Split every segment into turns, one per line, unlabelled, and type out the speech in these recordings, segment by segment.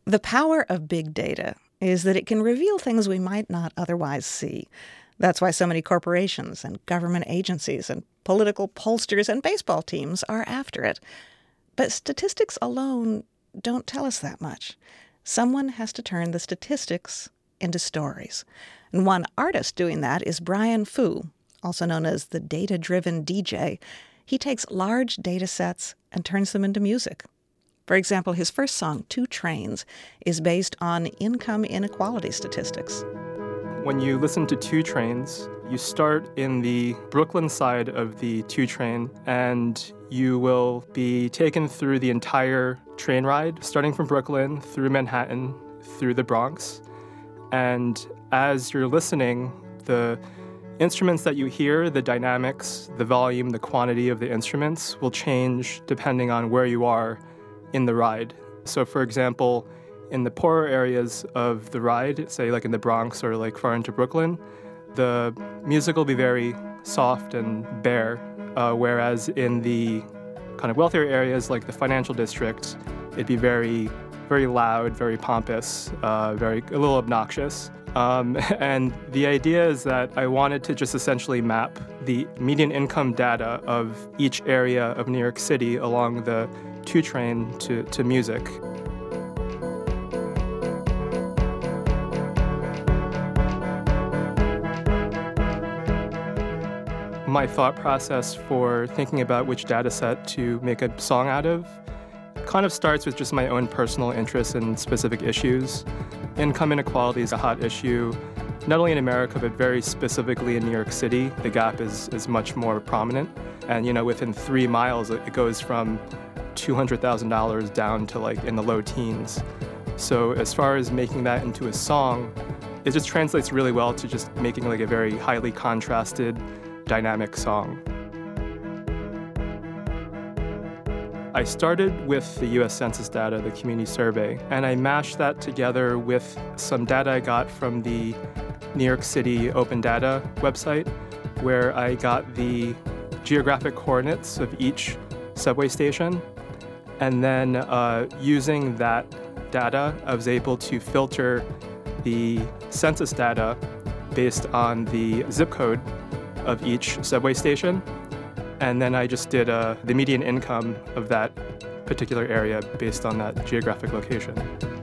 The power of big data is that it can reveal things we might not otherwise see. That's why so many corporations and government agencies and political pollsters and baseball teams are after it. But statistics alone don't tell us that much. Someone has to turn the statistics into stories. And one artist doing that is Brian Fu, also known as the data-driven DJ. He takes large data sets and turns them into music. For example, his first song, Two Trains, is based on income inequality statistics.
When you listen to Two Trains, you start in the Brooklyn side of the 2 train, and you will be taken through the entire train ride, starting from Brooklyn, through Manhattan, through the Bronx. And as you're listening, the instruments that you hear, the dynamics, the volume, the quantity of the instruments will change depending on where you are in the ride. So for example, in the poorer areas of the ride, say like in the Bronx or like far into Brooklyn, the music will be very soft and bare, whereas in the kind of wealthier areas like the financial district, it'd be very, very loud, very pompous, a little obnoxious. And the idea is that I wanted to just essentially map the median income data of each area of New York City along the 2 train to music. My thought process for thinking about which data set to make a song out of kind of starts with just my own personal interest in specific issues. Income inequality is a hot issue, not only in America, but very specifically in New York City. The gap is much more prominent. And, within 3 miles, it goes from $200,000 down to like in the low teens. So as far as making that into a song, it just translates really well to just making like a very highly contrasted, dynamic song. I started with the U.S. Census data, the community survey, and I mashed that together with some data I got from the New York City Open Data website, where I got the geographic coordinates of each subway station. And then using that data, I was able to filter the census data based on the zip code of each subway station. And then I just did the median income of that particular area based on that geographic location.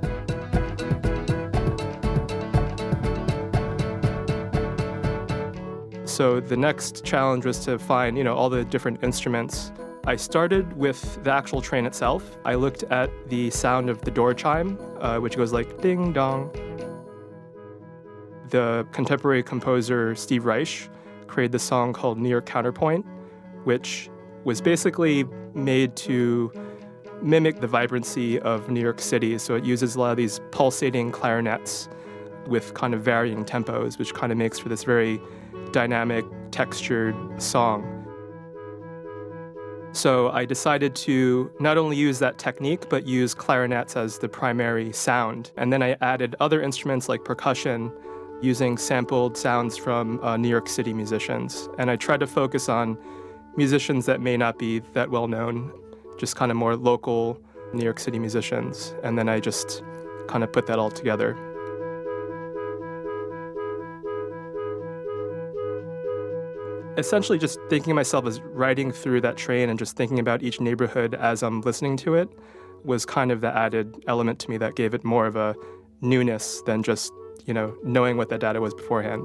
So the next challenge was to find, all the different instruments. I started with the actual train itself. I looked at the sound of the door chime, which goes like ding dong. The contemporary composer Steve Reich created this song called New York Counterpoint, which was basically made to mimic the vibrancy of New York City. So it uses a lot of these pulsating clarinets with kind of varying tempos, which kind of makes for this very dynamic, textured song. So I decided to not only use that technique, but use clarinets as the primary sound. And then I added other instruments like percussion, using sampled sounds from New York City musicians. And I tried to focus on musicians that may not be that well known, just kind of more local New York City musicians. And then I just kind of put that all together. Essentially just thinking of myself as riding through that train and just thinking about each neighborhood as I'm listening to it was kind of the added element to me that gave it more of a newness than just knowing what that data was beforehand.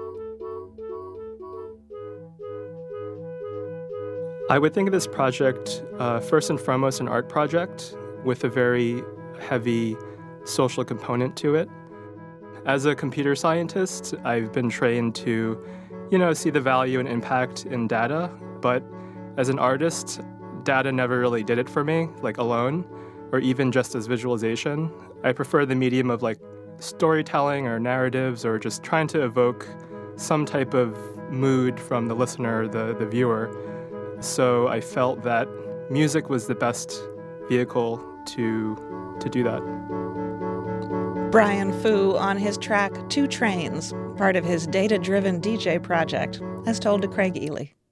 I would think of this project first and foremost an art project with a very heavy social component to it. As a computer scientist, I've been trained to, see the value and impact in data, but as an artist, data never really did it for me, like alone, or even just as visualization. I prefer the medium of like storytelling or narratives or just trying to evoke some type of mood from the listener, the viewer. So I felt that music was the best vehicle to do that.
Brian Fu on his track Two Trains, part of his data-driven DJ project, as told to Craig Ely.